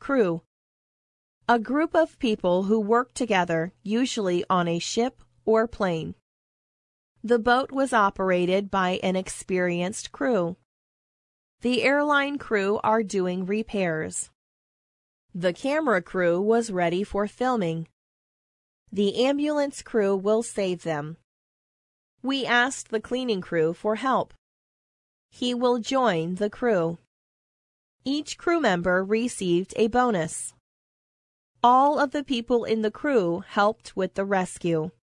crew. A group of people who work together, usually on a ship or plane. The boat was operated by an experienced crew. The airline crew are doing repairs. The camera crew was ready for filming. The ambulance crew will save them. We asked the cleaning crew for help. He will join the crew. Each crew member received a bonus. All of the people in the crew helped with the rescue.